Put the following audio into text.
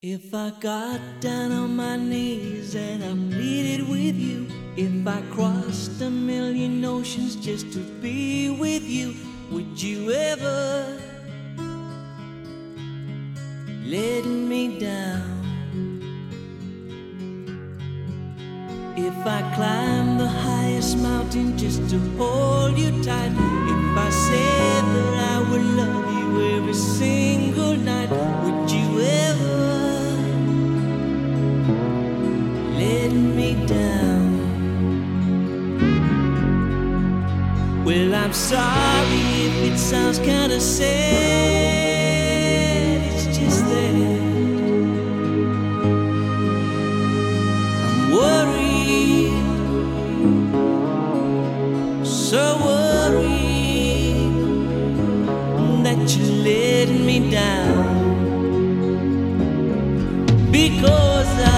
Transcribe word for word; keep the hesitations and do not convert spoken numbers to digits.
If I got down on my knees and I pleaded with you, if I crossed a million oceans just to be with you, would you ever let me down? If I climb the highest mountain just to hold you tight, if I said that I would love you every single night, would you ever let me down? Well, I'm sorry if it sounds kinda sad, it's just that I'm worried, so worried that you're letting me down, because I